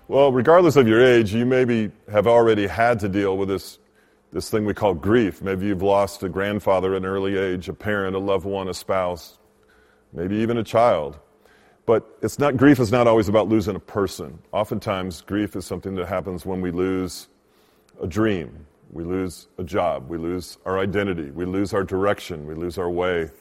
Well, regardless of your age, you maybe have already had to deal with this thing we call grief. Maybe you've lost a grandfather at an early age, a parent, a loved one, a spouse, maybe even a child. But grief is not always about losing a person. Oftentimes, grief is something that happens when we lose a dream, we lose a job, we lose our identity, we lose our direction, we lose our way,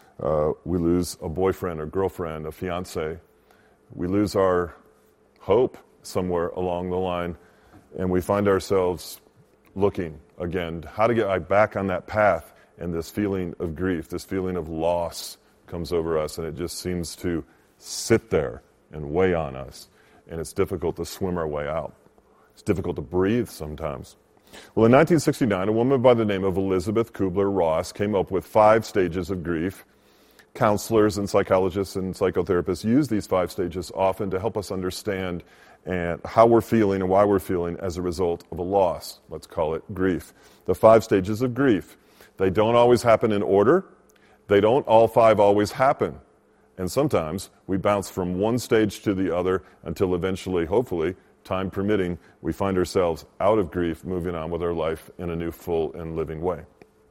we lose a boyfriend or girlfriend, a fiance, we lose our hope somewhere along the line, and we find ourselves looking again how to get back on that path, and this feeling of grief, this feeling of loss comes over us, and it just seems to sit there and weigh on us, and it's difficult to swim our way out. It's difficult to breathe sometimes. Well, in 1969, a woman by the name of Elizabeth Kubler-Ross came up with 5 stages of grief. Counselors and psychologists and psychotherapists use these 5 stages often to help us understand and how we're feeling and why we're feeling as a result of a loss. Let's call it grief. The 5 stages of grief. They don't always happen in order. They don't all 5 always happen. And sometimes we bounce from one stage to the other until eventually, hopefully, time permitting, we find ourselves out of grief, moving on with our life in a new, full, and living way.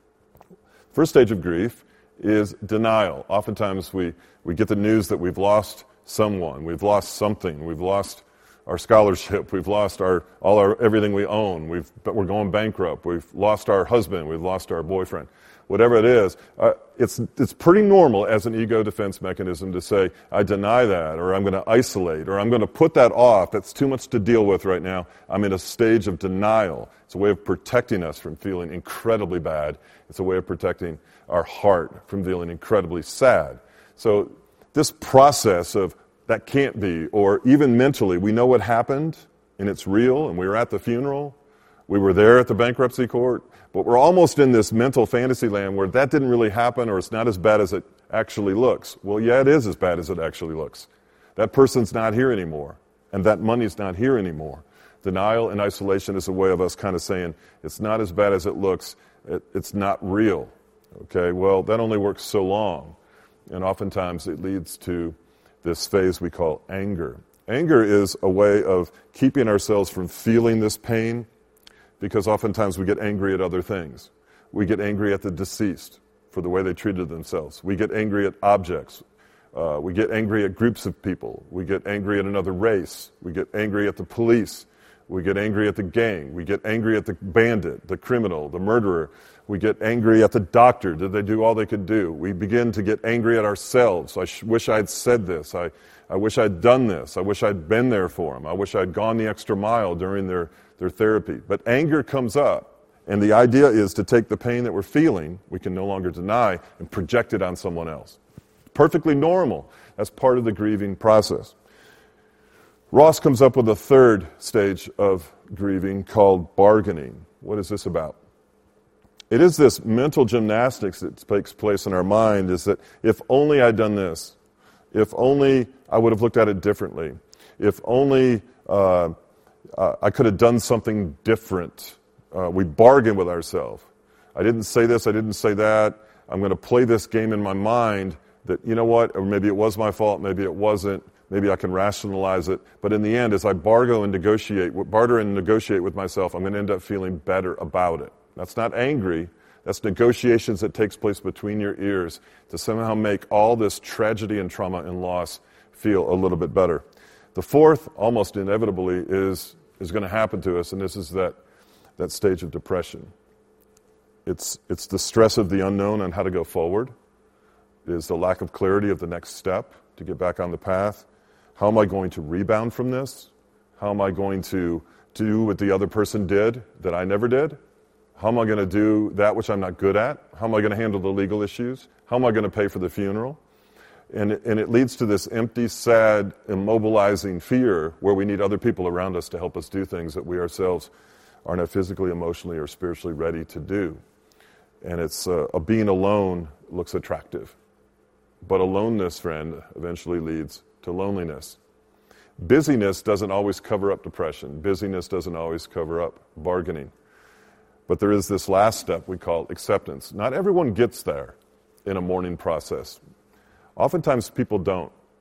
First stage of grief is denial. Oftentimes we get the news that we've lost someone, we've lost something, we've lost our scholarship, we've lost everything we own, we're going bankrupt, we've lost our husband, we've lost our boyfriend. Whatever it is, it's pretty normal as an ego defense mechanism to say, I deny that, or I'm going to isolate, or I'm going to put that off. That's too much to deal with right now. I'm in a stage of denial. It's a way of protecting us from feeling incredibly bad. It's a way of protecting our heart from feeling incredibly sad. So this process of that can't be, or even mentally, we know what happened, and it's real, and we were at the funeral, we were there at the bankruptcy court, but we're almost in this mental fantasy land where that didn't really happen, or it's not as bad as it actually looks. Well, yeah, it is as bad as it actually looks. That person's not here anymore, and that money's not here anymore. Denial and isolation is a way of us kind of saying, it's not as bad as it looks, it's not real. Okay, well, that only works so long, and oftentimes it leads to this phase we call anger. Anger is a way of keeping ourselves from feeling this pain, because oftentimes we get angry at other things. We get angry at the deceased for the way they treated themselves. We get angry at objects. We get angry at groups of people. We get angry at another race. We get angry at the police. We get angry at the gang. We get angry at the bandit, the criminal, the murderer. We get angry at the doctor. Did they do all they could do? We begin to get angry at ourselves. I wish I'd said this. I wish I'd done this. I wish I'd been there for them. I wish I'd gone the extra mile during their therapy. But anger comes up, and the idea is to take the pain that we're feeling, we can no longer deny, and project it on someone else. Perfectly normal. That's part of the grieving process. Ross comes up with a 3rd stage of grieving called bargaining. What is this about? It is this mental gymnastics that takes place in our mind, is that if only I'd done this, if only I would have looked at it differently, if only I could have done something different. We bargain with ourselves. I didn't say this, I didn't say that. I'm going to play this game in my mind that, you know what, or maybe it was my fault, maybe it wasn't, maybe I can rationalize it. But in the end, as I barter and negotiate with myself, I'm going to end up feeling better about it. That's not angry. That's negotiations that takes place between your ears to somehow make all this tragedy and trauma and loss feel a little bit better. The 4th, almost inevitably, is going to happen to us, and this is that stage of depression. It's the stress of the unknown on how to go forward. It is the lack of clarity of the next step to get back on the path. How am I going to rebound from this? How am I going to do what the other person did that I never did? How am I going to do that which I'm not good at? How am I going to handle the legal issues? How am I going to pay for the funeral? And it leads to this empty, sad, immobilizing fear where we need other people around us to help us do things that we ourselves are not physically, emotionally, or spiritually ready to do. And it's being alone looks attractive. But aloneness, friend, eventually leads to loneliness. Busyness doesn't always cover up depression. Busyness doesn't always cover up bargaining. But there is this last step we call acceptance. Not everyone gets there in a mourning process. Oftentimes people don't.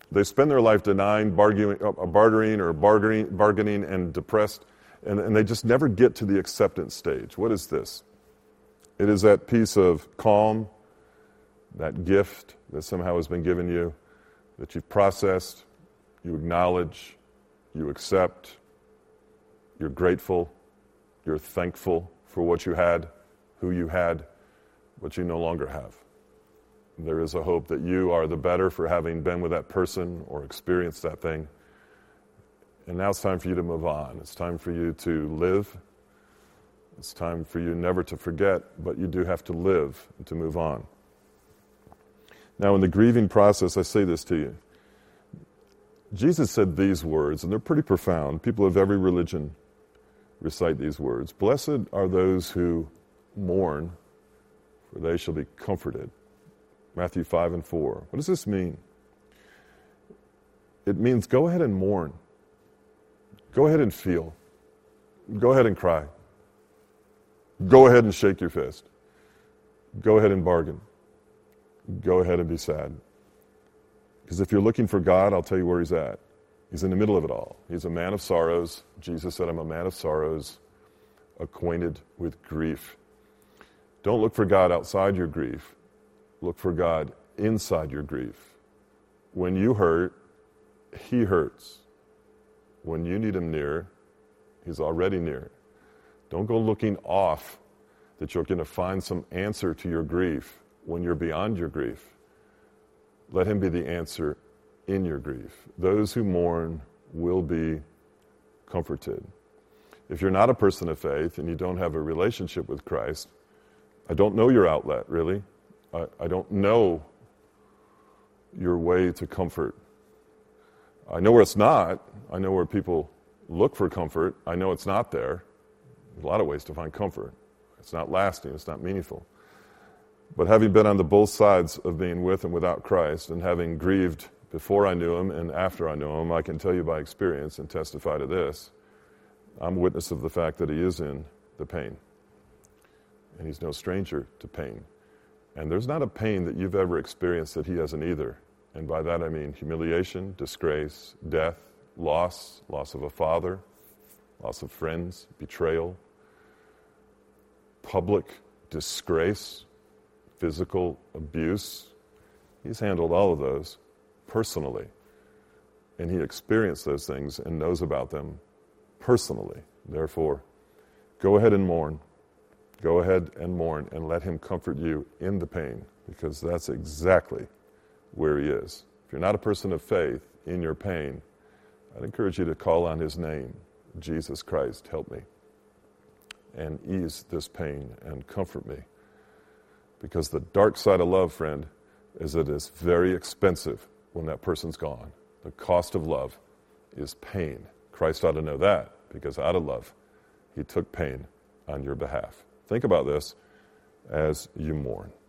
They spend their life denying, bartering and depressed, and they just never get to the acceptance stage. What is this? It is that piece of calm, that gift that somehow has been given you, that you've processed, you acknowledge, you accept, you're grateful, you're thankful for what you had, who you had, what you no longer have. There is a hope that you are the better for having been with that person or experienced that thing. And now it's time for you to move on. It's time for you to live. It's time for you never to forget, but you do have to live and to move on. Now, in the grieving process, I say this to you. Jesus said these words, and they're pretty profound. People of every religion recite these words. Blessed are those who mourn, for they shall be comforted. Matthew 5:4. What does this mean? It means go ahead and mourn. Go ahead and feel. Go ahead and cry. Go ahead and shake your fist. Go ahead and bargain. Go ahead and be sad. Because if you're looking for God, I'll tell you where he's at. He's in the middle of it all. He's a man of sorrows. Jesus said, I'm a man of sorrows, acquainted with grief. Don't look for God outside your grief. Look for God inside your grief. When you hurt, he hurts. When you need him near, he's already near. Don't go looking off that you're going to find some answer to your grief when you're beyond your grief. Let him be the answer in your grief. Those who mourn will be comforted. If you're not a person of faith and you don't have a relationship with Christ, I don't know your outlet, really. I don't know your way to comfort. I know where it's not. I know where people look for comfort. I know it's not there. There's a lot of ways to find comfort. It's not lasting. It's not meaningful. But having been on the both sides of being with and without Christ, and having grieved before I knew him and after I knew him, I can tell you by experience and testify to this. I'm a witness of the fact that he is in the pain. And he's no stranger to pain. And there's not a pain that you've ever experienced that he hasn't either. And by that I mean humiliation, disgrace, death, loss of a father, loss of friends, betrayal, public disgrace, physical abuse. He's handled all of those personally. And he experienced those things and knows about them personally. Therefore, go ahead and mourn. Go ahead and mourn and let him comfort you in the pain, because that's exactly where he is. If you're not a person of faith in your pain, I'd encourage you to call on his name, Jesus Christ, help me, and ease this pain and comfort me. Because the dark side of love, friend, is that it's very expensive when that person's gone. The cost of love is pain. Christ ought to know that, because out of love, he took pain on your behalf. Think about this as you mourn.